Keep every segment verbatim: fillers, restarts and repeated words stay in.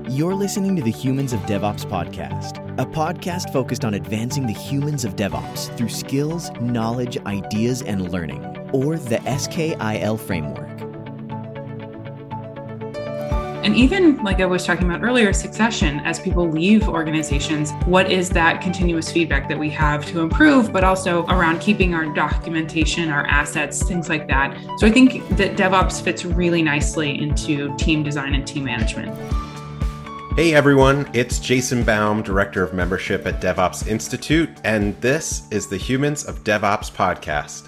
You're listening to the Humans of DevOps podcast, a podcast focused on advancing the humans of DevOps through skills, knowledge, ideas, and learning, or the S K I L framework. And even like I was talking about earlier, succession, as people leave organizations, what is that continuous feedback that we have to improve, but also around keeping our documentation, our assets, things like that. So I think that DevOps fits really nicely into team design and team management. Hey everyone, it's Jason Baum, Director of Membership at DevOps Institute, and this is the Humans of DevOps podcast.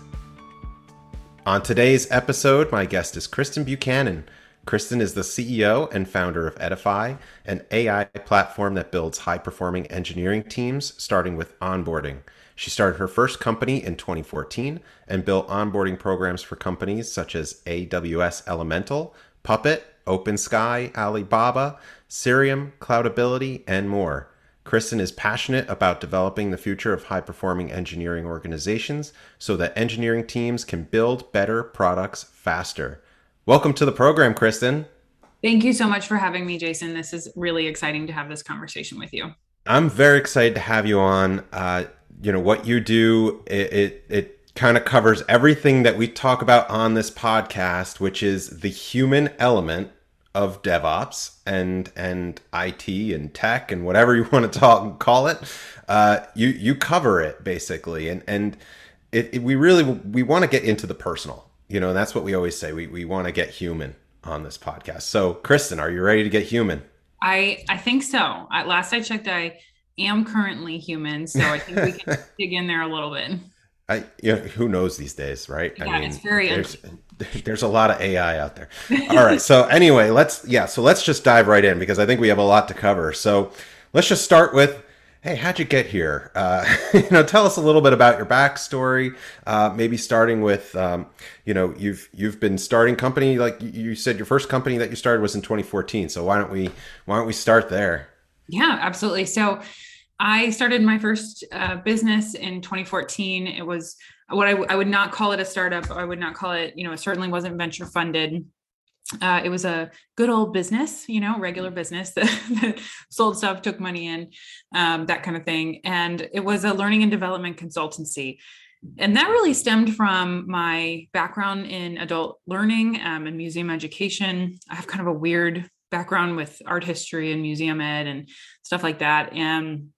On today's episode, my guest is Kristen Buchanan. Kristen is the C E O and founder of Edify, an A I platform that builds high-performing engineering teams, starting with onboarding. She started her first company in twenty fourteen and built onboarding programs for companies such as A W S Elemental, Puppet, OpenSky, Alibaba, Cerium, Cloudability, and more. Kristen is passionate about developing the future of high-performing engineering organizations so that engineering teams can build better products faster. Welcome to the program, Kristen. Thank you so much for having me, Jason. This is really exciting to have this conversation with you. I'm very excited to have you on. Uh, you know, what you do, it, it, it kind of covers everything that we talk about on this podcast, which is the human element of DevOps and and I T and tech and whatever you want to talk call it. Uh, you you cover it basically, and and it, it, we really we want to get into the personal. You know, and that's what we always say. We we want to get human on this podcast. So, Kristen, are you ready to get human? I I think so. At last I checked, I am currently human, so I think we can dig in there a little bit. I, you know, who knows these days, right? Yeah, I mean, it's very there's, there's a lot of A I out there. All right. So anyway, let's, yeah, so let's just dive right in because I think we have a lot to cover. So let's just start with, hey, how'd you get here? Uh, you know, tell us a little bit about your backstory. Uh, maybe starting with, um, you know, you've you've been starting company, like you said, your first company that you started was in twenty fourteen. So why don't we why don't we start there? Yeah, absolutely. So I started my first uh, business in twenty fourteen. It was what I, w- I would not call it a startup. I would not call it, you know, it certainly wasn't venture funded. Uh, it was a good old business, you know, regular business that, that sold stuff, took money in, um, that kind of thing. And it was a learning and development consultancy. And that really stemmed from my background in adult learning um, and museum education. I have kind of a weird background with art history and museum ed and stuff like that. And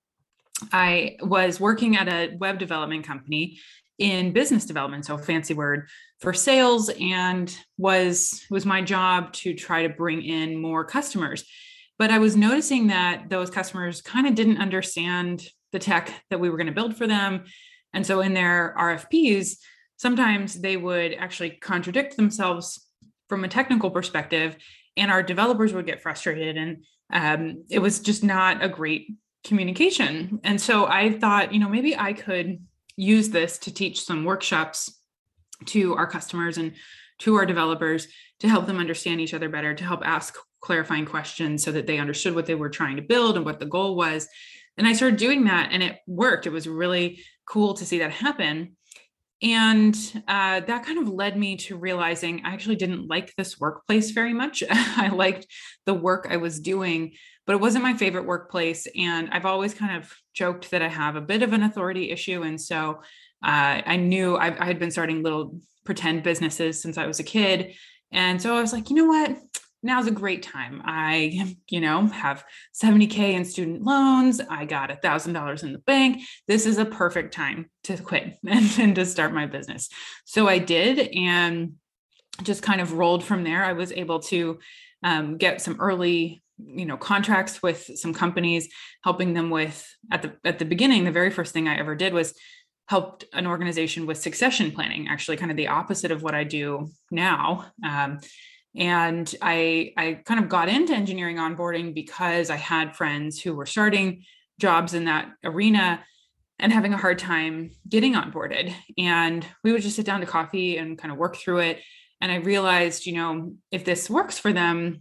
I was working at a web development company in business development, so fancy word for sales, and was was my job to try to bring in more customers. But I was noticing that those customers kind of didn't understand the tech that we were going to build for them. And so in their R F Ps, sometimes they would actually contradict themselves from a technical perspective, and our developers would get frustrated. And um, it was just not a great communication. And so I thought, you know, maybe I could use this to teach some workshops to our customers and to our developers to help them understand each other better, to help ask clarifying questions so that they understood what they were trying to build and what the goal was. And I started doing that and it worked. It was really cool to see that happen. And uh, that kind of led me to realizing I actually didn't like this workplace very much. I liked the work I was doing, but it wasn't my favorite workplace. And I've always kind of joked that I have a bit of an authority issue. And so uh, I knew I, I had been starting little pretend businesses since I was a kid. And so I was like, you know what? Now's a great time. I, you know, have seventy K in student loans. I got a thousand dollars in the bank. This is a perfect time to quit and, and to start my business. So I did, and just kind of rolled from there. I was able to um, get some early, you know, contracts with some companies, helping them with, at the, at the beginning, the very first thing I ever did was helped an organization with succession planning, actually kind of the opposite of what I do now. Um, And I, I kind of got into engineering onboarding because I had friends who were starting jobs in that arena and having a hard time getting onboarded. And we would just sit down to coffee and kind of work through it. And I realized, you know, if this works for them,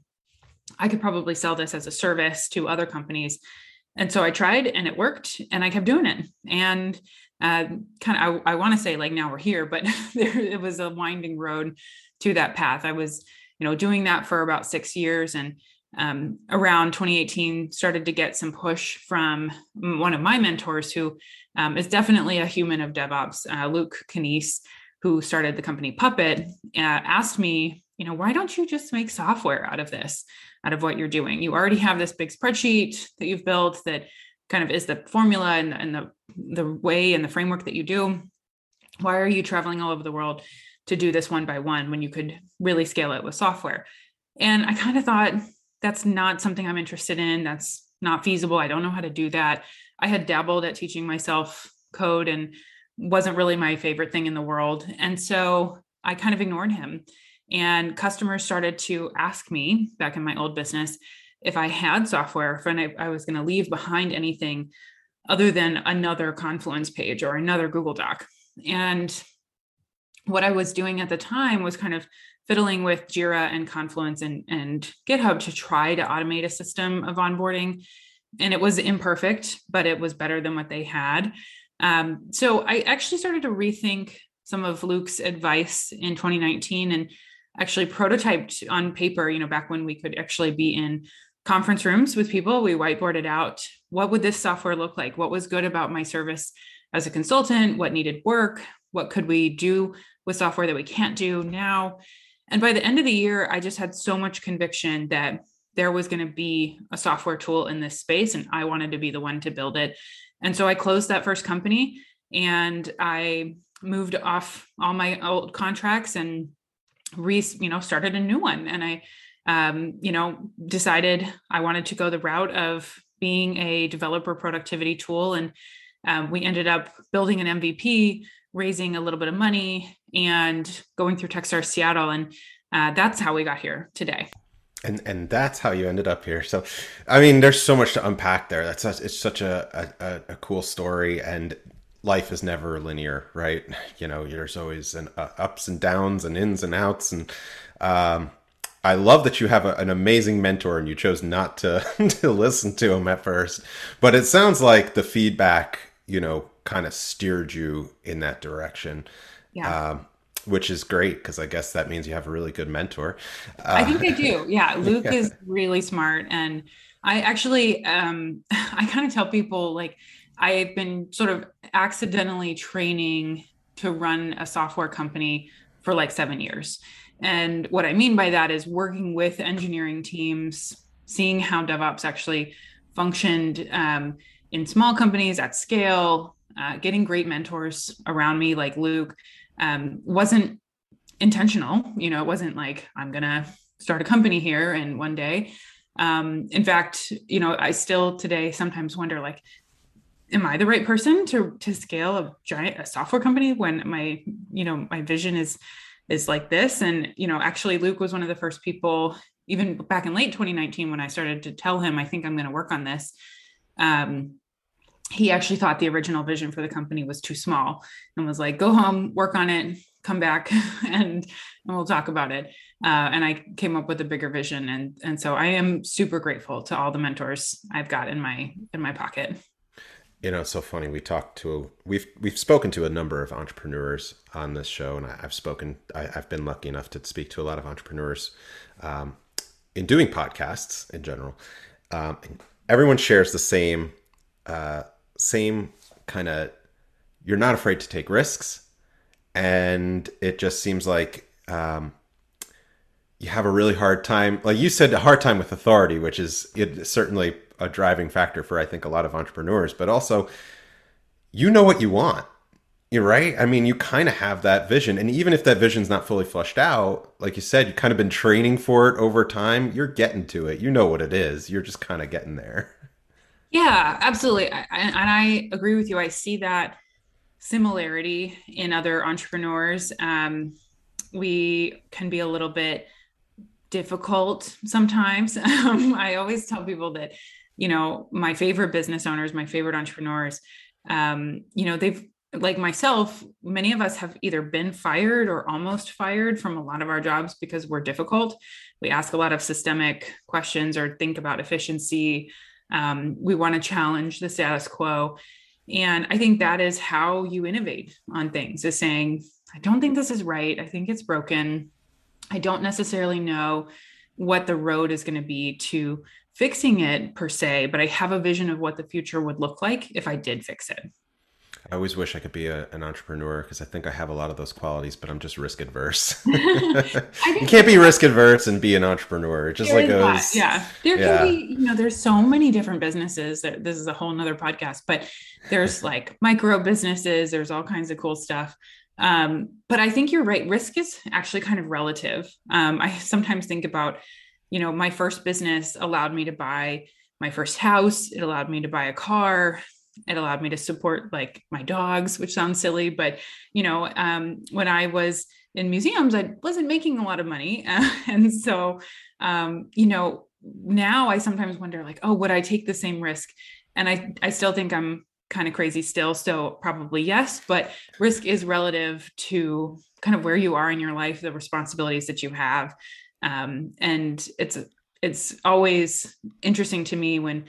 I could probably sell this as a service to other companies. And so I tried and it worked and I kept doing it. And uh, kind of, I, I want to say like now we're here, but there, it was a winding road to that path. I was, you know, doing that for about six years and um, around twenty eighteen, started to get some push from one of my mentors, who um, is definitely a human of DevOps, uh, Luke Kanice, who started the company Puppet, uh, asked me, you know, why don't you just make software out of this, out of what you're doing? You already have this big spreadsheet that you've built that kind of is the formula and, and the, the way and the framework that you do. Why are you traveling all over the world to do this one by one when you could really scale it with software? And I kind of thought, that's not something I'm interested in. That's not feasible. I don't know how to do that. I had dabbled at teaching myself code and wasn't really my favorite thing in the world. And so I kind of ignored him. And customers started to ask me back in my old business if I had software, if I, I was going to leave behind anything other than another Confluence page or another Google Doc. And what I was doing at the time was kind of fiddling with Jira and Confluence and, and GitHub to try to automate a system of onboarding. And it was imperfect, but it was better than what they had. Um, so I actually started to rethink some of Luke's advice in twenty nineteen and actually prototyped on paper, you know, back when we could actually be in conference rooms with people. We whiteboarded out, what would this software look like? What was good about my service as a consultant? What needed work? What could we do with software that we can't do now? And by the end of the year, I just had so much conviction that there was going to be a software tool in this space, and I wanted to be the one to build it. And so I closed that first company and I moved off all my old contracts and re, you know, started a new one. And I, um, you know, decided I wanted to go the route of being a developer productivity tool. And um, we ended up building an M V P, raising a little bit of money, and going through Techstars Seattle. And uh, that's how we got here today. And and that's how you ended up here. So, I mean, there's so much to unpack there. That's such, it's such a, a, a cool story, and life is never linear, right? You know, there's always an uh, ups and downs and ins and outs. And um, I love that you have a, an amazing mentor, and you chose not to to listen to him at first. But it sounds like the feedback, you know, kind of steered you in that direction. Yeah. Um, which is great, because I guess that means you have a really good mentor. Uh, I think I do. Yeah. Luke yeah. is really smart. And I actually, um, I kind of tell people, like, I've been sort of accidentally training to run a software company for like seven years. And what I mean by that is working with engineering teams, seeing how DevOps actually functioned um, in small companies at scale, uh, getting great mentors around me like Luke. Um, wasn't intentional. You know, it wasn't like, I'm going to start a company here and one day. Um, in fact, you know, I still today sometimes wonder, like, am I the right person to, to scale a giant, a software company when my, you know, my vision is, is like this. And, you know, actually Luke was one of the first people, even back in late twenty nineteen, when I started to tell him, I think I'm going to work on this. Um, he actually thought the original vision for the company was too small and was like, go home, work on it, come back and, and we'll talk about it. Uh, and I came up with a bigger vision. And, and so I am super grateful to all the mentors I've got in my, in my pocket. You know, it's so funny. We talked to, we've, we've spoken to a number of entrepreneurs on this show, and I, I've spoken, I, I've been lucky enough to speak to a lot of entrepreneurs um, in doing podcasts in general. Um, everyone shares the same, uh, same kind of, you're not afraid to take risks. And it just seems like um, you have a really hard time, like you said, a hard time with authority, which is it, certainly a driving factor for, I think, a lot of entrepreneurs, but also, you know what you want. You're right. I mean, you kind of have that vision. And even if that vision's not fully fleshed out, like you said, you've kind of been training for it over time. You're getting to it. You know what it is. You're just kind of getting there. Yeah, absolutely. I, and I agree with you. I see that similarity in other entrepreneurs. Um, we can be a little bit difficult sometimes. Um, I always tell people that, you know, my favorite business owners, my favorite entrepreneurs, um, you know, they've, like myself, many of us have either been fired or almost fired from a lot of our jobs because we're difficult. We ask a lot of systemic questions or think about efficiency. Um, we want to challenge the status quo. And I think that is how you innovate on things, is saying, I don't think this is right. I think it's broken. I don't necessarily know what the road is going to be to fixing it per se, but I have a vision of what the future would look like if I did fix it. I always wish I could be a, an entrepreneur because I think I have a lot of those qualities, but I'm just risk adverse. You can't be risk adverse and be an entrepreneur. It just like goes. Yeah. There yeah. can be, you know, there's so many different businesses that this is a whole nother podcast, but there's like micro businesses, there's all kinds of cool stuff. Um, but I think you're right. Risk is actually kind of relative. Um, I sometimes think about, you know, my first business allowed me to buy my first house. It allowed me to buy a car. It allowed me to support like my dogs, which sounds silly, but you know, um, when I was in museums, I wasn't making a lot of money. Uh, and so, um, you know, now I sometimes wonder like, oh, would I take the same risk? And I, I still think I'm kind of crazy still. So probably yes, but risk is relative to kind of where you are in your life, the responsibilities that you have. Um, and it's, it's always interesting to me when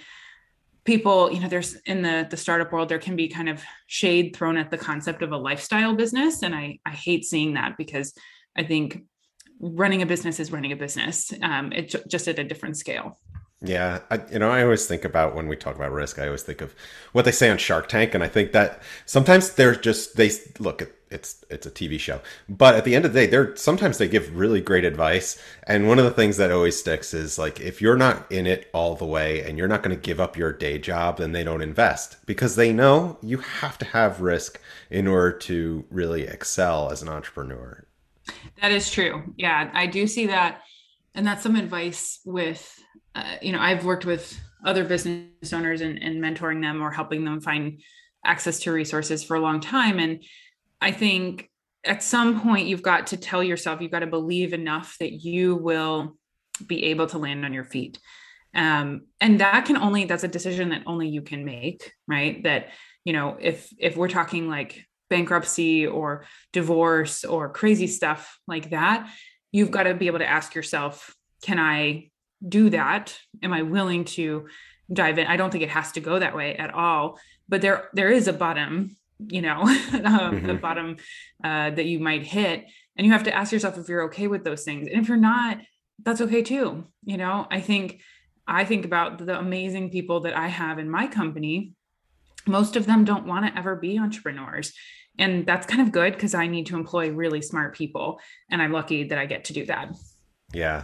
people, you know, there's in the, the startup world, there can be kind of shade thrown at the concept of a lifestyle business. And I, I hate seeing that because I think running a business is running a business. Um, it's just at a different scale. Yeah. I, you know, I always think about when we talk about risk, I always think of what they say on Shark Tank. And I think that sometimes they're just, they look, it's, it's a T V show, but at the end of the day, they're, sometimes they give really great advice. And one of the things that always sticks is like, if you're not in it all the way and you're not going to give up your day job, then they don't invest because they know you have to have risk in order to really excel as an entrepreneur. That is true. Yeah, I do see that. And that's some advice with, uh, you know, I've worked with other business owners and, and mentoring them or helping them find access to resources for a long time. And I think at some point you've got to tell yourself, you've got to believe enough that you will be able to land on your feet. Um, and that can only, that's a decision that only you can make, right? That, you know, if, if we're talking like bankruptcy or divorce or crazy stuff like that, you've got to be able to ask yourself, can I do that? Am I willing to dive in? I don't think it has to go that way at all, but there, there is a bottom, you know, um, mm-hmm. a bottom uh, that you might hit. And you have to ask yourself if you're okay with those things. And if you're not, that's okay too. You know, I think, I think about the amazing people that I have in my company. Most of them don't want to ever be entrepreneurs. And that's kind of good because I need to employ really smart people. And I'm lucky that I get to do that. Yeah.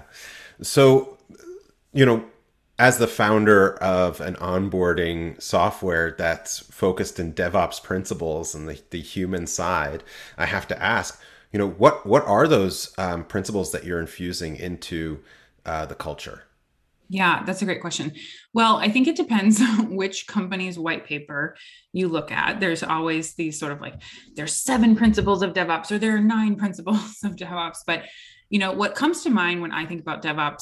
So, you know, as the founder of an onboarding software that's focused in DevOps principles and the, the human side, I have to ask, you know, what, what are those um, principles that you're infusing into uh, the culture? Yeah, that's a great question. Well, I think it depends which company's white paper you look at. There's always these sort of like, there's seven principles of DevOps or there are nine principles of DevOps. But, you know, what comes to mind when I think about DevOps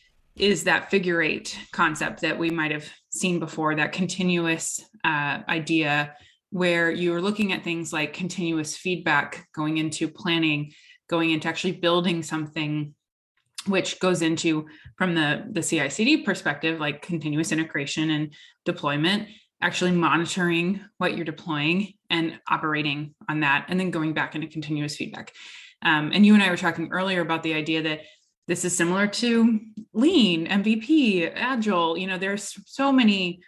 is that figure eight concept that we might have seen before, that continuous uh, idea where you're looking at things like continuous feedback going into planning, going into actually building something, which goes into from the, the C I C D perspective, like continuous integration and deployment, actually monitoring what you're deploying and operating on that, and then going back into continuous feedback. Um, and you and I were talking earlier about the idea that this is similar to Lean, M V P, Agile. You know, there's so many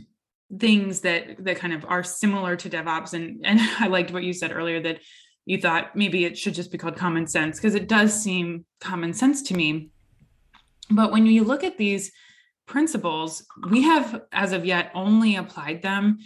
things that that kind of are similar to DevOps. And, and I liked what you said earlier, that you thought maybe it should just be called common sense, because it does seem common sense to me. But when you look at these principles, we have, as of yet, only applied them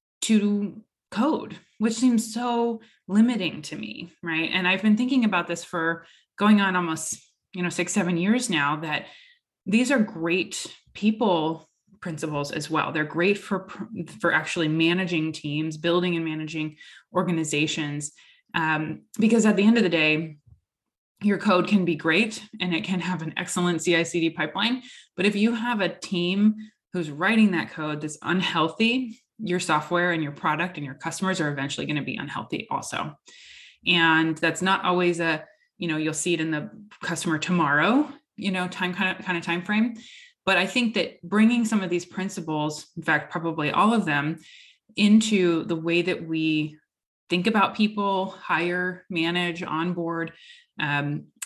to code, which seems so limiting to me, right? And I've been thinking about this for going on almost, you know, six, seven years now, that these are great people principles as well. They're great for, for actually managing teams, building and managing organizations. Um, because at the end of the day, your code can be great and it can have an excellent C I C D pipeline. But if you have a team who's writing that code that's unhealthy, your software and your product and your customers are eventually going to be unhealthy also. And that's not always a, you know, you'll see it in the customer tomorrow, you know, time kind of kind of time frame. But I think that bringing some of these principles, in fact, probably all of them, into the way that we think about people, hire, manage, onboard, um,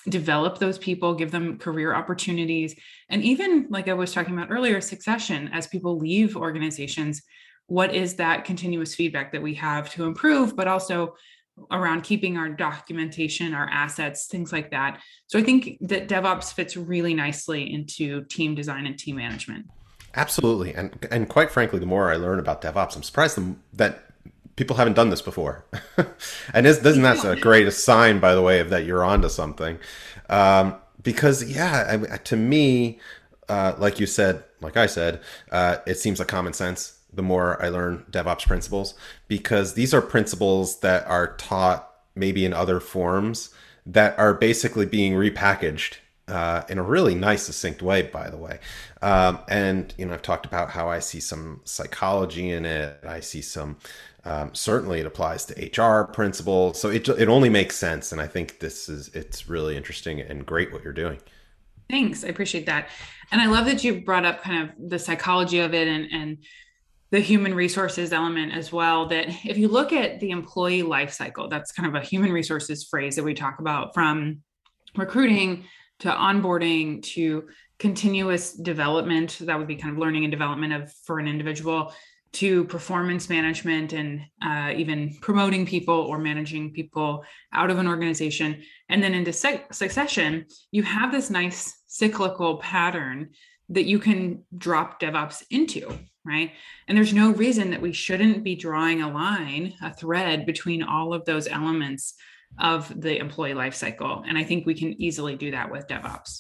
develop those people, give them career opportunities. And even like I was talking about earlier, succession, as people leave organizations, what is that continuous feedback that we have to improve, but also around keeping our documentation, our assets, things like that. So I think that DevOps fits really nicely into team design and team management. Absolutely. And and quite frankly, the more I learn about DevOps, I'm surprised that people haven't done this before. And isn't that a great sign, by the way, of that you're onto something? Um, because, yeah, I, to me, uh, like you said, like I said, uh, it seems like common sense the more I learn DevOps principles, because these are principles that are taught maybe in other forms that are basically being repackaged uh, in a really nice, succinct way, by the way. Um, and, you know, I've talked about how I see some psychology in it. I see some, um, certainly it applies to H R principles. So it, it only makes sense. And I think this is, it's really interesting and great what you're doing. Thanks. I appreciate that. And I love that you brought up kind of the psychology of it and, and the human resources element as well, that if you look at the employee life cycle, that's kind of a human resources phrase that we talk about, from recruiting to onboarding to continuous development. That would be kind of learning and development of for an individual, to performance management and uh, even promoting people or managing people out of an organization. And then into se- succession, you have this nice cyclical pattern that you can drop DevOps into, right? And there's no reason that we shouldn't be drawing a line, a thread between all of those elements of the employee life cycle. And I think we can easily do that with DevOps.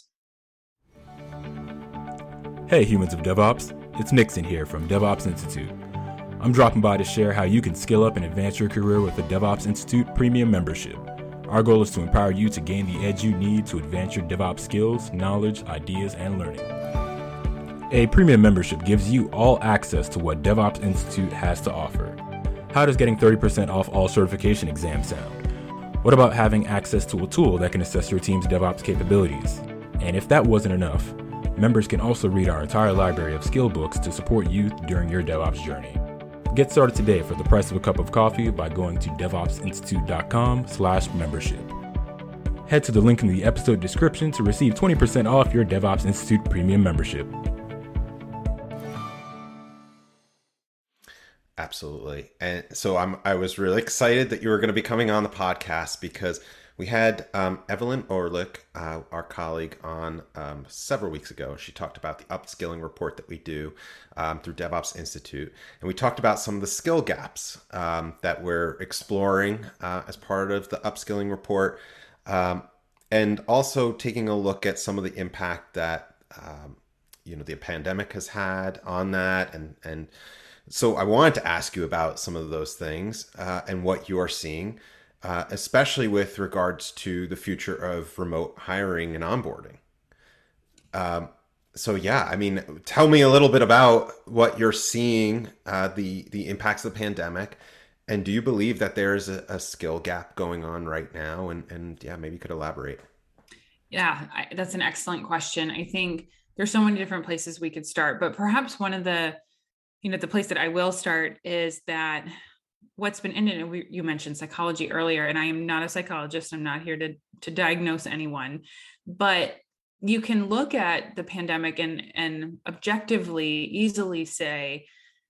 Hey, humans of DevOps, it's Nixon here from DevOps Institute. I'm dropping by to share how you can skill up and advance your career with the DevOps Institute Premium membership. Our goal is to empower you to gain the edge you need to advance your DevOps skills, knowledge, ideas, and learning. A premium membership gives you all access to what DevOps Institute has to offer. How does getting thirty percent off all certification exams sound? What about having access to a tool that can assess your team's DevOps capabilities? And if that wasn't enough, members can also read our entire library of skill books to support you during your DevOps journey. Get started today for the price of a cup of coffee by going to devopsinstitute.com slash membership. Head to the link in the episode description to receive twenty percent off your DevOps Institute Premium membership. Absolutely. And so I'm, I was really excited that you were going to be coming on the podcast, because we had um, Evelyn Orlick, uh, our colleague, on um, several weeks ago. She talked about the upskilling report that we do um, through DevOps Institute. And we talked about some of the skill gaps um, that we're exploring uh, as part of the upskilling report. Um, and also taking a look at some of the impact that, um, you know, the pandemic has had on that. And, and so I wanted to ask you about some of those things uh, and what you are seeing. Uh, especially with regards to the future of remote hiring and onboarding. Um, so yeah, I mean, tell me a little bit about what you're seeing, uh, the the impacts of the pandemic, and do you believe that there's a, a skill gap going on right now? And and yeah, maybe you could elaborate. Yeah, I, that's an excellent question. I think there's so many different places we could start, but perhaps one of the, you know, the place that I will start is that what's been in it, and we, you mentioned psychology earlier, and I am not a psychologist. I'm not here to, to diagnose anyone, but you can look at the pandemic and, and objectively easily say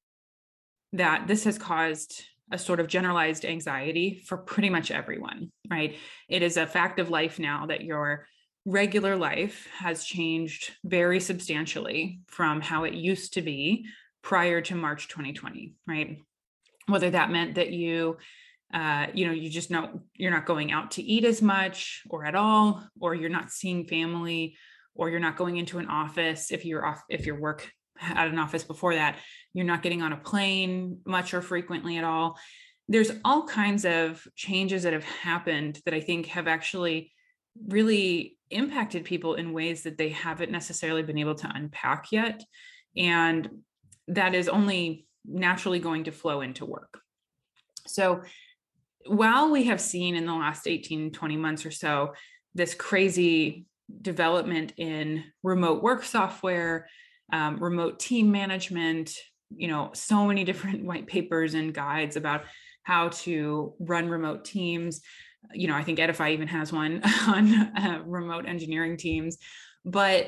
that this has caused a sort of generalized anxiety for pretty much everyone, right? It is a fact of life now that your regular life has changed very substantially from how it used to be prior to March twenty twenty, right? Whether that meant that you, uh, you know, you just know you're not going out to eat as much or at all, or you're not seeing family, or you're not going into an office. If you're off, if your work at an office before that, you're not getting on a plane much or frequently at all. There's all kinds of changes that have happened that I think have actually really impacted people in ways that they haven't necessarily been able to unpack yet. And that is only naturally going to flow into work. So while we have seen in the last eighteen, twenty months or so, this crazy development in remote work software, um, remote team management, you know, so many different white papers and guides about how to run remote teams, You know, I think Edify even has one on uh, remote engineering teams. But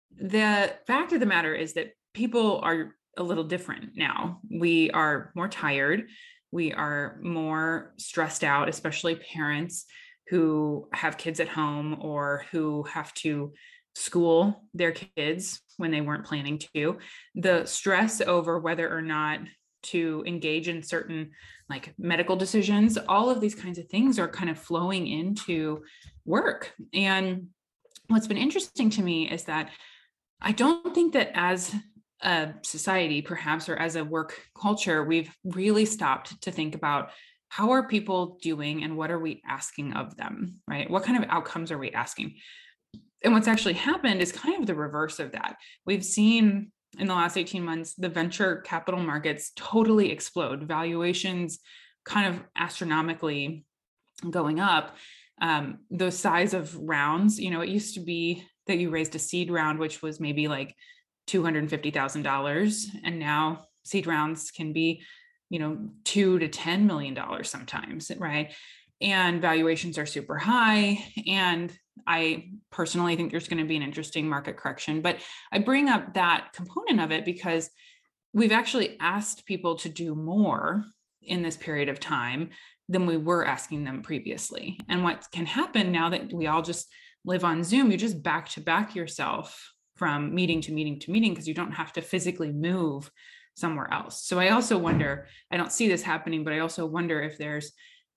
the fact of the matter is that people are a little different now. We are more tired. We are more stressed out, especially parents who have kids at home or who have to school their kids when they weren't planning to. The stress over whether or not to engage in certain like medical decisions, all of these kinds of things are kind of flowing into work. And what's been interesting to me is that I don't think that as a society, perhaps, or as a work culture, we've really stopped to think about how are people doing and what are we asking of them, right? What kind of outcomes are we asking? And what's actually happened is kind of the reverse of that. We've seen in the last eighteen months, the venture capital markets totally explode, valuations kind of astronomically going up. Um, the size of rounds, you know, it used to be that you raised a seed round, which was maybe like two hundred fifty thousand dollars. And now seed rounds can be, you know, two to ten million dollars sometimes, right? And valuations are super high. And I personally think there's going to be an interesting market correction. But I bring up that component of it because we've actually asked people to do more in this period of time than we were asking them previously. And what can happen now that we all just live on Zoom, you just back to back yourself from meeting to meeting to meeting because you don't have to physically move somewhere else. So I also wonder, I don't see this happening, but I also wonder if there's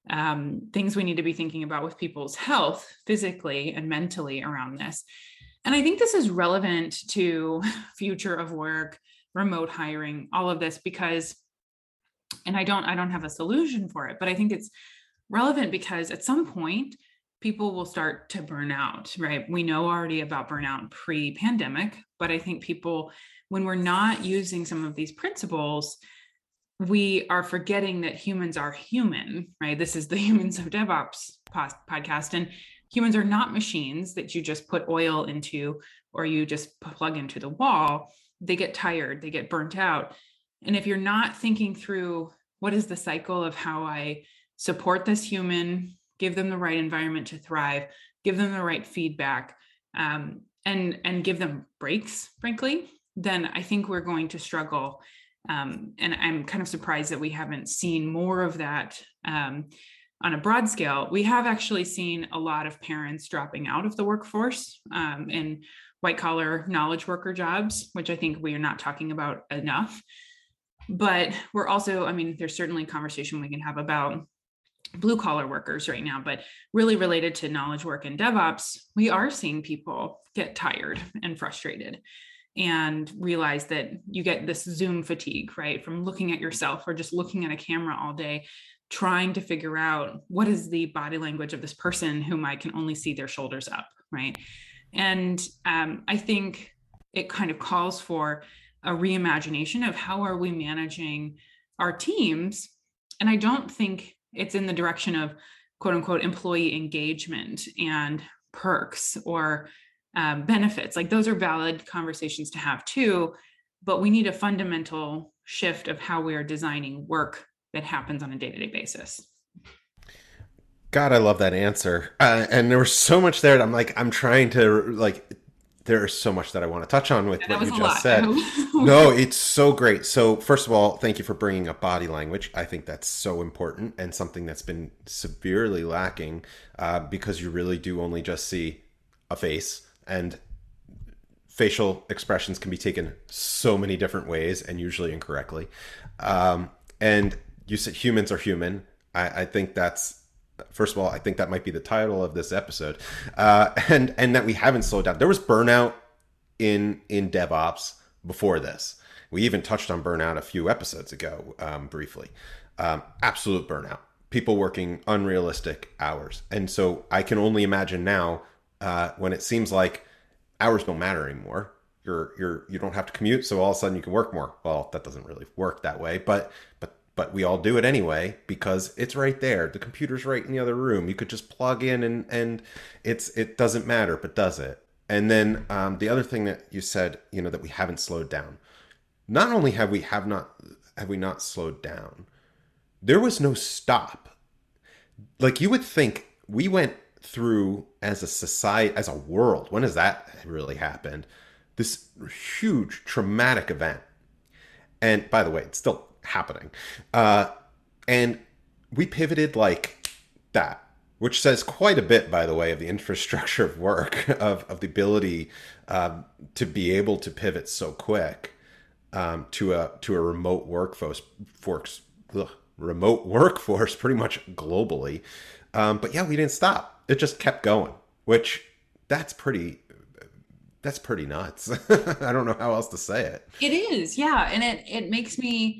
um, things we need to be thinking about with people's health physically and mentally around this. And I think this is relevant to future of work, remote hiring, all of this, because, and I don't, I don't have a solution for it, but I think it's relevant because at some point, people will start to burn out, right? We know already about burnout pre-pandemic, but I think people, when we're not using some of these principles, we are forgetting that humans are human, right? This is the Humans of DevOps podcast, and humans are not machines that you just put oil into or you just plug into the wall. They get tired, they get burnt out. And if you're not thinking through what is the cycle of how I support this human, give them the right environment to thrive, give them the right feedback, um, and, and give them breaks, frankly, then I think we're going to struggle. Um, and I'm kind of surprised that we haven't seen more of that um, on a broad scale. We have actually seen a lot of parents dropping out of the workforce um, in white collar knowledge worker jobs, which I think we are not talking about enough. But we're also, I mean, there's certainly a conversation we can have about blue collar workers right now, but really related to knowledge work and DevOps, we are seeing people get tired and frustrated and realize that you get this Zoom fatigue, right? From looking at yourself or just looking at a camera all day, trying to figure out what is the body language of this person whom I can only see their shoulders up, right? And um, I think it kind of calls for a reimagination of how are we managing our teams. And I don't think it's in the direction of quote unquote employee engagement and perks or um, benefits. Like those are valid conversations to have too, but we need a fundamental shift of how we are designing work that happens on a day-to-day basis. God, I love that answer. Uh, and there was so much there. That I'm like, I'm trying to like, there's so much that I want to touch on with Yeah, what you just lot. said. No, it's so great. So first of all, thank you for bringing up body language. I think that's so important and something that's been severely lacking uh, because you really do only just see a face, and facial expressions can be taken so many different ways and usually incorrectly. Um, and you said humans are human. I, I think that's, first of all, I think that might be the title of this episode, uh, and and that we haven't slowed down. There was burnout in in DevOps before this. We even touched on burnout a few episodes ago, um, briefly. Um, absolute burnout. People working unrealistic hours, and so I can only imagine now uh, when it seems like hours don't matter anymore. You're you're you don't have to commute, so all of a sudden you can work more. Well, that doesn't really work that way, but but. But we all do it anyway because it's right there. The computer's right in the other room. You could just plug in and, and it's it doesn't matter, but does it? And then um, the other thing that you said, you know, that we haven't slowed down. Not only have we have not have we not slowed down, there was no stop. Like you would think we went through as a society, as a world, when has that really happened? This huge traumatic event. And by the way, it's still happening. Uh, and we pivoted like that, which says quite a bit, by the way, of the infrastructure of work, of, of the ability um, to be able to pivot so quick um, to a to a remote workforce, force, ugh, remote workforce, pretty much globally. Um, but yeah, we didn't stop. It just kept going, which that's pretty. That's pretty nuts. I don't know how else to say it. It is, yeah, and it it makes me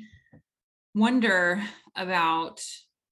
wonder about.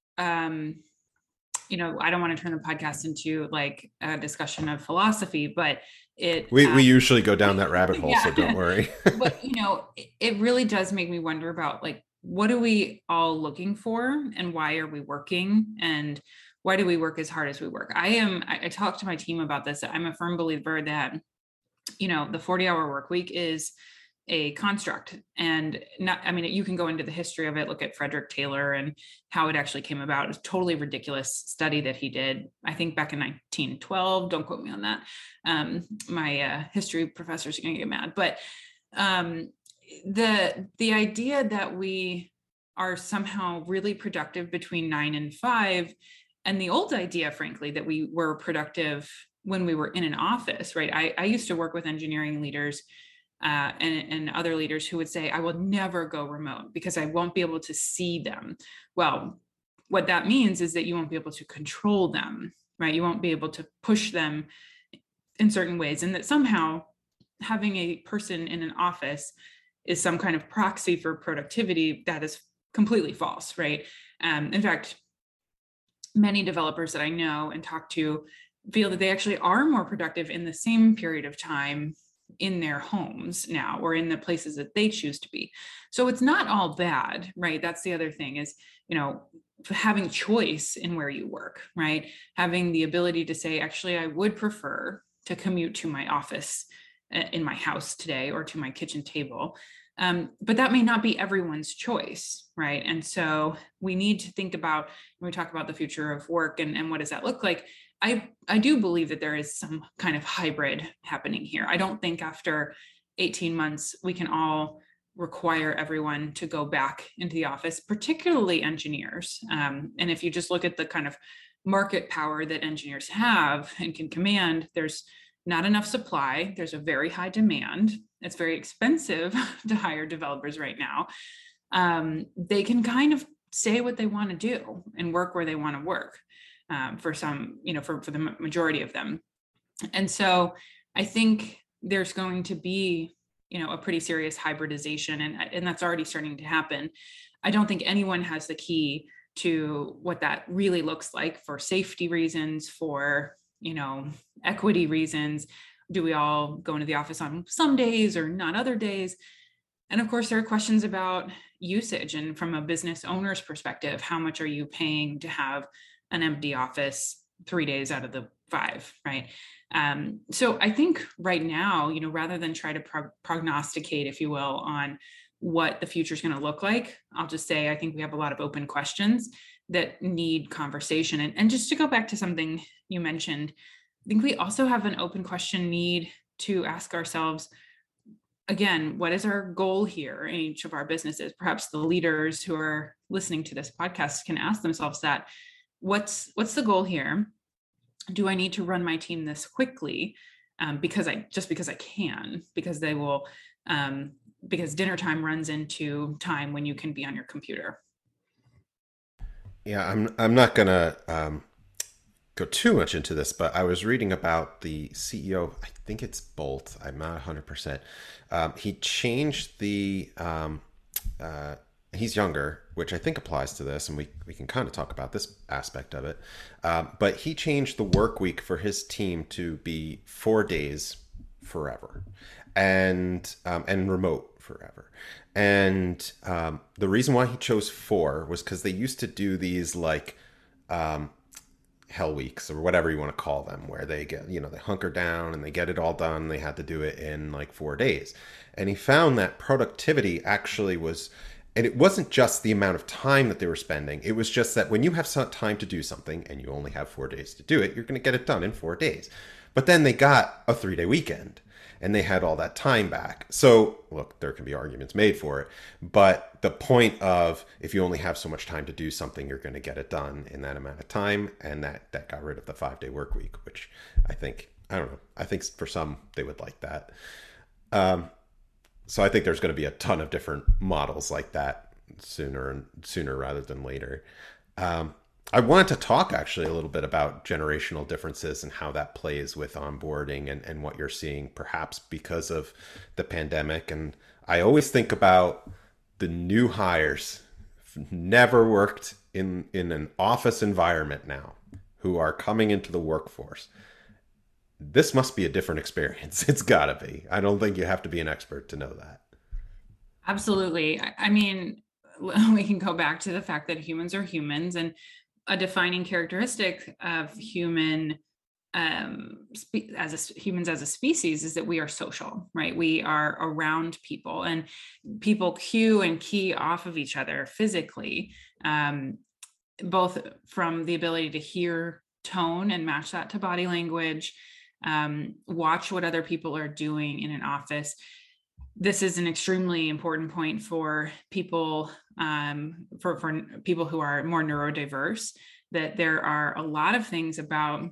Um, you know, I don't want to turn the podcast into like a discussion of philosophy, but it we um, we usually go down that rabbit hole, yeah. so don't worry. But you know, it, it really does make me wonder about like, what are we all looking for, and why are we working, and why do we work as hard as we work? I am. I, I talk to my team about this. I'm a firm believer that, you know, the forty hour work week is a construct, and not, I mean, you can go into the history of it, look at Frederick Taylor and how it actually came about. It was a totally ridiculous study that he did, I think back in nineteen twelve, don't quote me on that. Um, my uh, history professors are going to get mad, but um, the, the idea that we are somehow really productive between nine and five, and the old idea, frankly, that we were productive when we were in an office, right? I, I used to work with engineering leaders Uh, and, and other leaders who would say, I will never go remote because I won't be able to see them. Well, what that means is that you won't be able to control them, right? You won't be able to push them in certain ways, and that somehow having a person in an office is some kind of proxy for productivity. That is completely false, right? Um, in fact, many developers that I know and talk to feel that they actually are more productive in the same period of time in their homes now, or in the places that they choose to be. So it's not all bad, right? That's the other thing is, you know, having choice in where you work, right? Having the ability to say, actually, I would prefer to commute to my office in my house today or to my kitchen table. Um, but that may not be everyone's choice, right? And so we need to think about, when we talk about the future of work and, and what does that look like, I, I do believe that there is some kind of hybrid happening here. I don't think after eighteen months, we can all require everyone to go back into the office, particularly engineers. Um, and if you just look at the kind of market power that engineers have and can command, there's not enough supply. There's a very high demand. It's very expensive to hire developers right now. Um, they can kind of say what they want to do and work where they want to work. Um, for some, you know, for, for the majority of them. And so I think there's going to be, you know, a pretty serious hybridization, and, and that's already starting to happen. I don't think anyone has the key to what that really looks like for safety reasons, for, you know, equity reasons. Do we all go into the office on some days or not other days? And of course, there are questions about usage, and from a business owner's perspective, how much are you paying to have an empty office three days out of the five, right? Um, so I think right now, you know, rather than try to pro- prognosticate, if you will, on what the future is going to look like, I'll just say I think we have a lot of open questions that need conversation. And, and just to go back to something you mentioned, I think we also have an open question need to ask ourselves, again, what is our goal here in each of our businesses? Perhaps the leaders who are listening to this podcast can ask themselves that. What's what's the goal here? Do I need to run my team this quickly um, because I just because I can, because they will, um, because dinner time runs into time when you can be on your computer. Yeah, I'm I'm not gonna um, go too much into this, but I was reading about the C E O. I think it's Bolt. I'm not one hundred percent. Um, he changed the. Um, uh, he's younger, which I think applies to this, and we, we can kind of talk about this aspect of it. Um, but he changed the work week for his team to be four days forever, and um, and remote forever. And um, the reason why he chose four was because they used to do these like um, hell weeks or whatever you want to call them, where they get, you know, they hunker down and they get it all done. They had to do it in like four days. And he found that productivity actually was And it wasn't just the amount of time that they were spending. It was just that when you have some time to do something and you only have four days to do it, you're going to get it done in four days. But then they got a three-day weekend and they had all that time back. So, look, there can be arguments made for it. But the point of if you only have so much time to do something, you're going to get it done in that amount of time. And that, that got rid of the five-day work week, which I think, I don't know, I think for some they would like that. Um, So I think there's going to be a ton of different models like that sooner and sooner rather than later. Um, I wanted to talk actually a little bit about generational differences and how that plays with onboarding and, and what you're seeing perhaps because of the pandemic. And I always think about the new hires who've never worked in, in an office environment now who are coming into the workforce. This must be a different experience. It's got to be. I don't think you have to be an expert to know that. Absolutely. I mean, we can go back to the fact that humans are humans, and a defining characteristic of human um, spe- as a, humans as a species is that we are social, right? We are around people, and people cue and key off of each other physically, um, both from the ability to hear tone and match that to body language, um, watch what other people are doing in an office. This is an extremely important point for people, um, for, for people who are more neurodiverse, that there are a lot of things about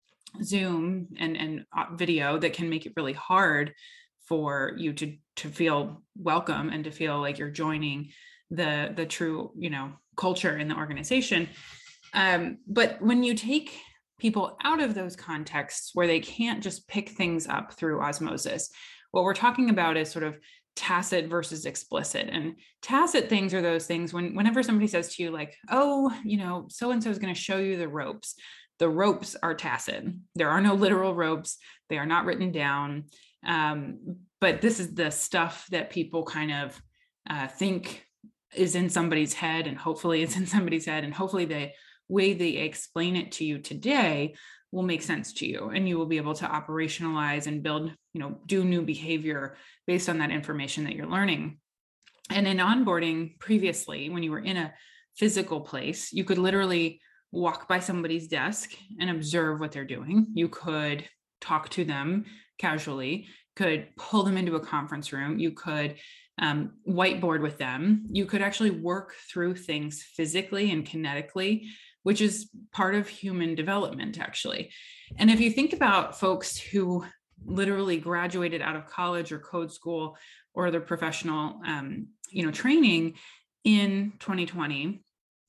Zoom and, and video that can make it really hard for you to, to feel welcome and to feel like you're joining the, the true, you know, culture in the organization. Um, but when you take people out of those contexts where they can't just pick things up through osmosis, what we're talking about is sort of tacit versus explicit. And tacit things are those things when whenever somebody says to you like, oh, you know, so-and-so is going to show you the ropes. The ropes are tacit. There are no literal ropes. They are not written down. Um, but this is the stuff that people kind of uh, think is in somebody's head, and hopefully it's in somebody's head, and hopefully the way they explain it to you today will make sense to you, and you will be able to operationalize and build, you know, do new behavior based on that information that you're learning. And in onboarding previously, when you were in a physical place, you could literally walk by somebody's desk and observe what they're doing. You could talk to them casually, could pull them into a conference room. You could um, whiteboard with them. You could actually work through things physically and kinetically, which is part of human development, actually. And if you think about folks who literally graduated out of college or code school or other professional, um, you know, training in twenty twenty,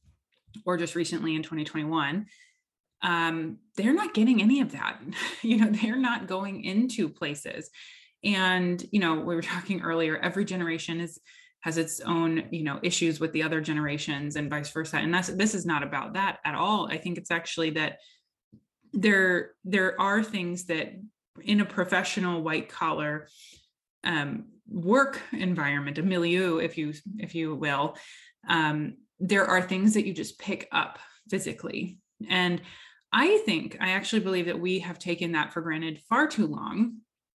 or just recently in twenty twenty-one, um, they're not getting any of that. You know, they're not going into places. And, you know, we were talking earlier, every generation is has its own, you know, issues with the other generations and vice versa. And that's, this is not about that at all. I think it's actually that there, there are things that in a professional white collar um, work environment, a milieu, if you, if you will, um, there are things that you just pick up physically. And I think, I actually believe that we have taken that for granted far too long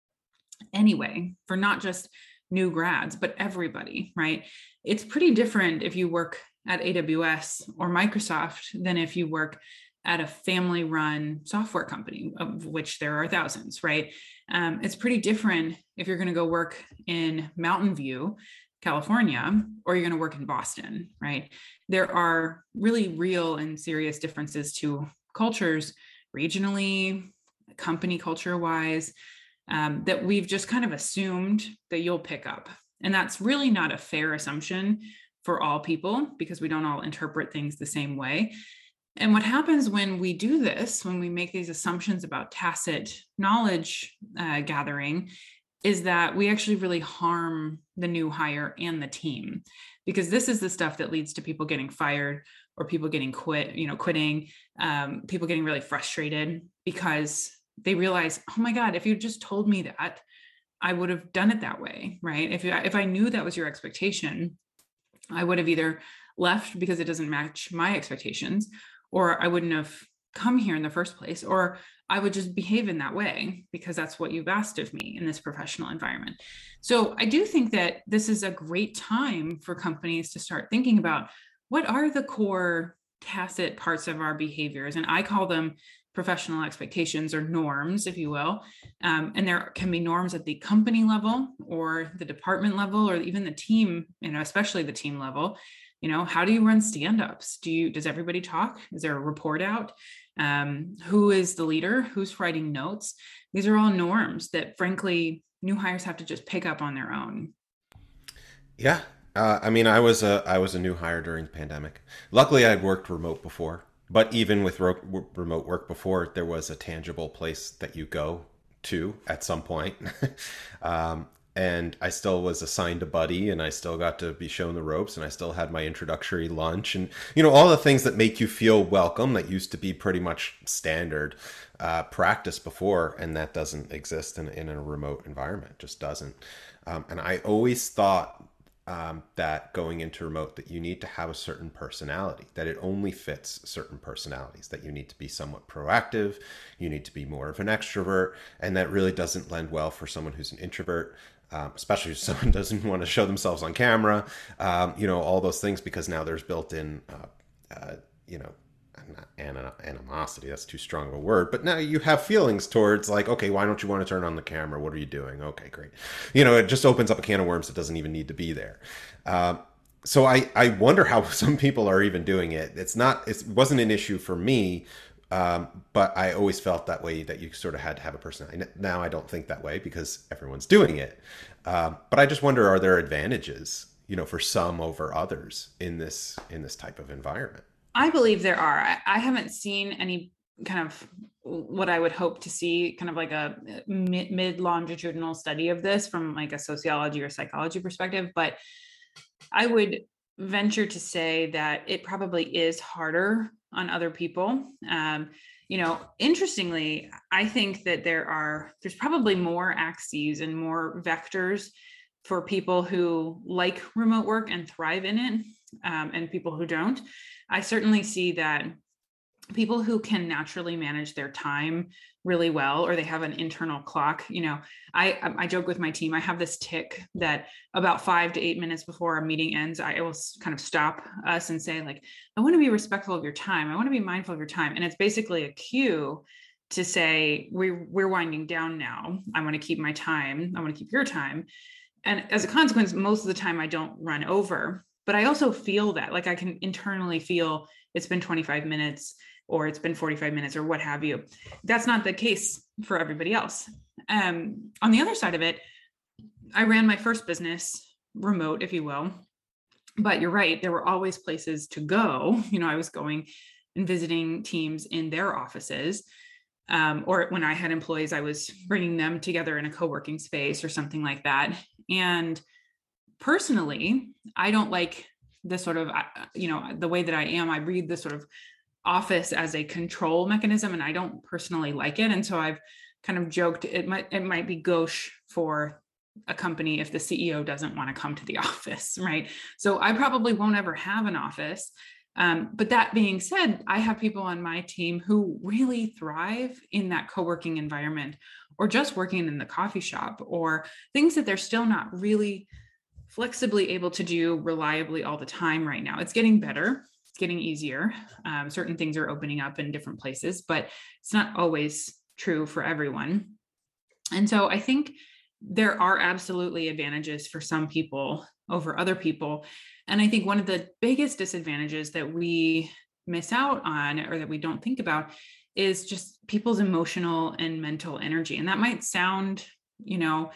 anyway, for not just new grads, but everybody, right? It's pretty different if you work at A W S or Microsoft than if you work at a family run software company, of which there are thousands, right? Um, it's pretty different if you're going to go work in Mountain View, California, or you're going to work in Boston, right? There are really real and serious differences to cultures regionally, company culture wise, um, that we've just kind of assumed that you'll pick up. And that's really not a fair assumption for all people, because we don't all interpret things the same way. And what happens when we do this, when we make these assumptions about tacit knowledge uh, gathering, is that we actually really harm the new hire and the team, because this is the stuff that leads to people getting fired or people getting quit, you know, quitting, um, people getting really frustrated because they realize, oh my God, if you just told me that, I would have done it that way, right? If you, if I knew that was your expectation, I would have either left because it doesn't match my expectations, or I wouldn't have come here in the first place, or I would just behave in that way because that's what you've asked of me in this professional environment. So I do think that this is a great time for companies to start thinking about what are the core tacit parts of our behaviors. And I call them professional expectations or norms, if you will. Um, and there can be norms at the company level or the department level, or even the team, you know, especially the team level. You know, how do you run stand-ups? Do you, does everybody talk? Is there a report out? Um, who is the leader? Who's writing notes? These are all norms that, frankly, new hires have to just pick up on their own. Yeah. Uh, I mean, I was a I was a new hire during the pandemic. Luckily, I'd worked remote before, but even with ro- remote work before, there was a tangible place that you go to at some point. um, and I still was assigned a buddy, and I still got to be shown the ropes, and I still had my introductory lunch, and you know, all the things that make you feel welcome that used to be pretty much standard uh, practice before, and that doesn't exist in, in a remote environment. It just doesn't. Um, and I always thought Um, that going into remote, that you need to have a certain personality, that it only fits certain personalities, that you need to be somewhat proactive, you need to be more of an extrovert, and that really doesn't lend well for someone who's an introvert, um, especially if someone doesn't want to show themselves on camera, um, you know, all those things, because now there's built-in, uh, uh, you know, animosity, that's too strong of a word, but now you have feelings towards, like, okay, why don't you want to turn on the camera? What are you doing? Okay, great. You know, it just opens up a can of worms that doesn't even need to be there. Um, so I, I wonder how some people are even doing it. It's not, it wasn't an issue for me, um, but I always felt that way, that you sort of had to have a personality. Now I don't think that way because everyone's doing it. Um, but I just wonder, are there advantages, you know, for some over others in this, in this type of environment? I believe there are. I, I haven't seen any kind of what I would hope to see, kind of like a mid, mid longitudinal study of this from like a sociology or psychology perspective. But I would venture to say that it probably is harder on other people. Um, you know, interestingly, I think that there are, there's probably more axes and more vectors for people who like remote work and thrive in it, um, and people who don't. I certainly see that people who can naturally manage their time really well, or they have an internal clock, you know, I, I joke with my team, I have this tick that about five to eight minutes before a meeting ends, I will kind of stop us and say, like, I want to be respectful of your time. I want to be mindful of your time. And it's basically a cue to say, we're, we're winding down now. I want to keep my time. I want to keep your time. And as a consequence, most of the time I don't run over. But I also feel that, like, I can internally feel it's been twenty-five minutes or it's been forty-five minutes or what have you. That's not the case for everybody else. Um, on the other side of it, I ran my first business remote, if you will. But you're right, there were always places to go. You know, I was going and visiting teams in their offices. Um, or when I had employees, I was bringing them together in a co-working space or something like that. And personally, I don't like the sort of, you know, the way that I am. I read the sort of office as a control mechanism, and I don't personally like it. And so I've kind of joked it might it might be gauche for a company if the C E O doesn't want to come to the office, right? So I probably won't ever have an office. Um, but that being said, I have people on my team who really thrive in that co-working environment, or just working in the coffee shop, or things that they're still not really flexibly able to do reliably all the time right now. It's getting better. It's getting easier. Um, certain things are opening up in different places, but it's not always true for everyone. And so I think there are absolutely advantages for some people over other people. And I think one of the biggest disadvantages that we miss out on, or that we don't think about, is just people's emotional and mental energy. And that might sound, you know,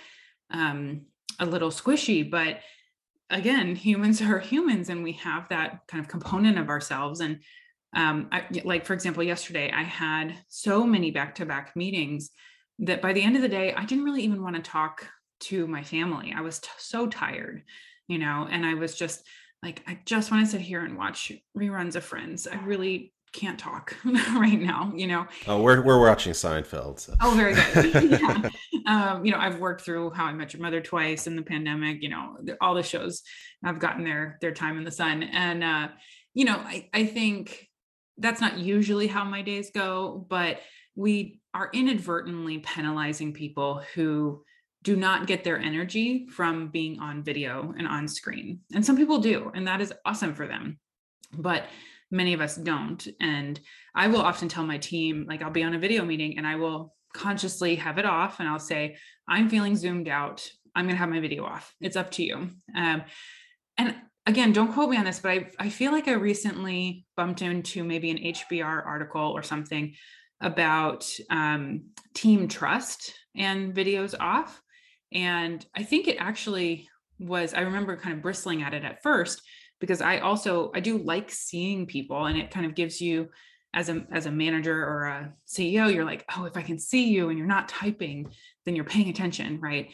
um, a little squishy, but again, humans are humans, and we have that kind of component of ourselves. And um, I, like, for example, yesterday I had so many back-to-back meetings that by the end of the day, I didn't really even want to talk to my family. I was t- so tired, you know, and I was just like, I just want to sit here and watch reruns of Friends. I really can't talk right now, you know. Oh, we're we're watching Seinfeld. So. Oh, very good. Yeah. Um, you know, I've worked through How I Met Your Mother twice in the pandemic. You know, all the shows, I've gotten their their time in the sun, and uh, you know, I I think that's not usually how my days go, but we are inadvertently penalizing people who do not get their energy from being on video and on screen. And some people do, and that is awesome for them. But many of us don't. And I will often tell my team, like I'll be on a video meeting and I will consciously have it off and I'll say, I'm feeling zoomed out. I'm going to have my video off. It's up to you. Um, and again, don't quote me on this, but I, I feel like I recently bumped into maybe an H B R article or something about um, team trust and videos off. And I think it actually was, I remember kind of bristling at it at first, because I also, I do like seeing people, and it kind of gives you as a, as a manager or a C E O, you're like, oh, if I can see you and you're not typing, then you're paying attention, right?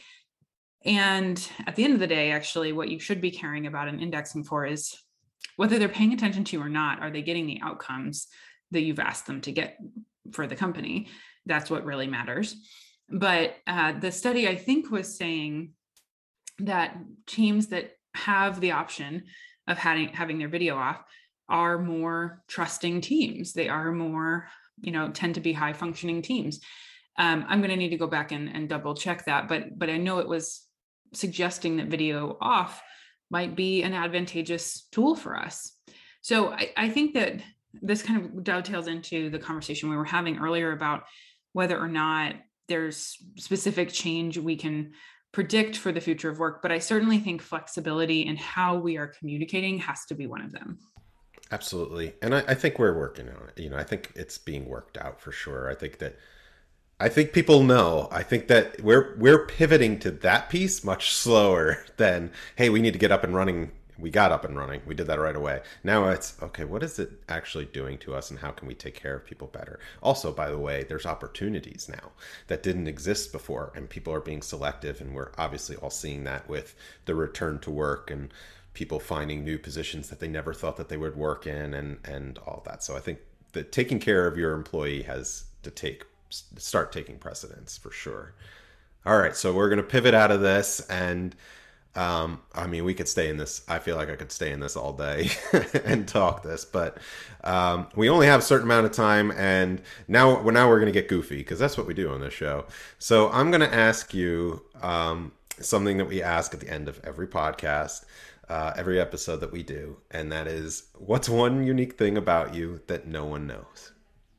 And at the end of the day, actually, what you should be caring about and indexing for is whether they're paying attention to you or not. Are they getting the outcomes that you've asked them to get for the company? That's what really matters. But uh, the study, I think, was saying that teams that have the option of having, having their video off are more trusting teams. They are more, you know, tend to be high functioning teams. Um, I'm going to need to go back and, and double check that, but, but I know it was suggesting that video off might be an advantageous tool for us. So I, I think that this kind of dovetails into the conversation we were having earlier about whether or not there's specific change we can predict for the future of work. But I certainly think flexibility in how we are communicating has to be one of them. Absolutely. And I, I think we're working on it. You know, I think it's being worked out for sure. I think that, I think people know, I think that we're, we're pivoting to that piece much slower than, hey, we need to get up and running. We got up and running. We did that right away. Now it's, okay, what is it actually doing to us and how can we take care of people better? Also, by the way, there's opportunities now that didn't exist before, and people are being selective, and we're obviously all seeing that with the return to work and people finding new positions that they never thought that they would work in, and, and all that. So I think that taking care of your employee has to take, start taking precedence for sure. All right. So we're going to pivot out of this, and Um, I mean, we could stay in this. I feel like I could stay in this all day and talk this, but um, we only have a certain amount of time, and now, well, now we're going to get goofy because that's what we do on this show. So I'm going to ask you um, something that we ask at the end of every podcast, uh, every episode that we do, and that is, what's one unique thing about you that no one knows?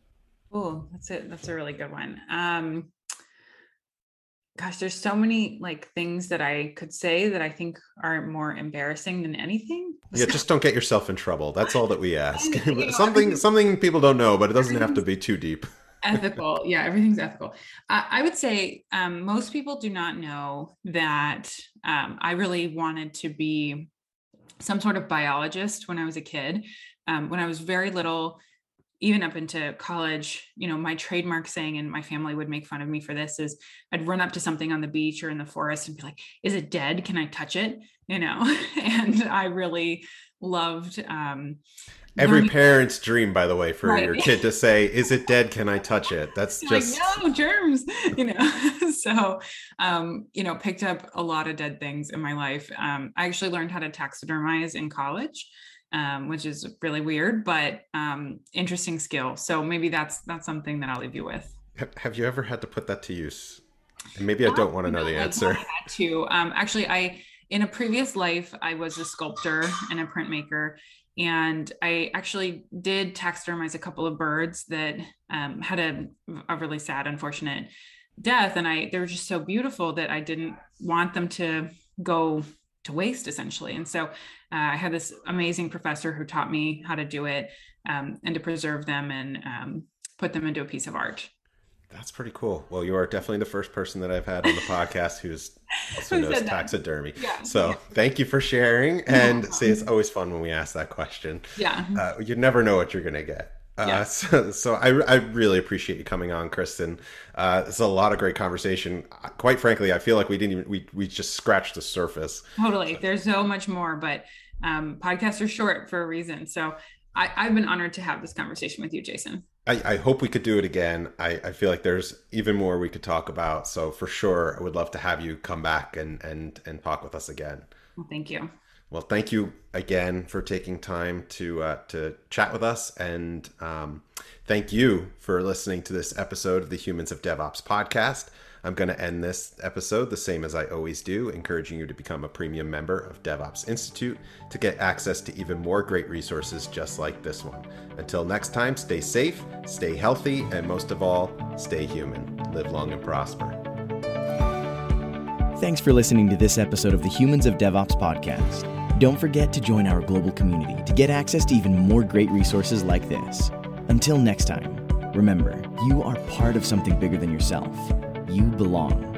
Oh, that's it. That's a really good one. Um, Gosh, there's so many like things that I could say that I think are more embarrassing than anything. Yeah, just don't get yourself in trouble. That's all that we ask. And, you know, something something people don't know, but it doesn't have to be too deep. Ethical. Yeah, everything's ethical. Uh, I would say um, most people do not know that um, I really wanted to be some sort of biologist when I was a kid. Um, when I was very little, even up into college, you know, my trademark saying, and my family would make fun of me for this, is I'd run up to something on the beach or in the forest and be like, is it dead? Can I touch it? You know, and I really loved, um, every learning- parent's dream, by the way, for right. your kid to say, is it dead? Can I touch it? That's You're just like, no germs, you know? So, um, you know, picked up a lot of dead things in my life. Um, I actually learned how to taxidermize in college. Um, which is really weird, but um, interesting skill. So maybe that's that's something that I'll leave you with. Have you ever had to put that to use? And maybe I don't want to know the answer. I had to. Um, actually, I in a previous life, I was a sculptor and a printmaker, and I actually did taxidermize a couple of birds that um, had a, a really sad, unfortunate death, and I they were just so beautiful that I didn't want them to go to waste, essentially. And so uh, I had this amazing professor who taught me how to do it um, and to preserve them and um, put them into a piece of art. That's pretty cool. Well, you are definitely the first person that I've had on the podcast who's also knows taxidermy. Yeah. So thank you for sharing. And yeah. See, it's always fun when we ask that question. Yeah. Uh, you never know what you're going to get. Uh, yeah. So, so I, I really appreciate you coming on, Kristen. Uh, it's a lot of great conversation. Quite frankly, I feel like we didn't even, we, we just scratched the surface. Totally. There's so much more, but um, podcasts are short for a reason. So I, I've been honored to have this conversation with you, Jason. I, I hope we could do it again. I, I feel like there's even more we could talk about. So for sure, I would love to have you come back and, and, and talk with us again. Well, thank you. Well, thank you again for taking time to uh, to chat with us, and um, thank you for listening to this episode of the Humans of DevOps podcast. I'm going to end this episode the same as I always do, encouraging you to become a premium member of DevOps Institute to get access to even more great resources just like this one. Until next time, stay safe, stay healthy, and most of all, stay human. Live long and prosper. Thanks for listening to this episode of the Humans of DevOps podcast. Don't forget to join our global community to get access to even more great resources like this. Until next time, remember, you are part of something bigger than yourself. You belong.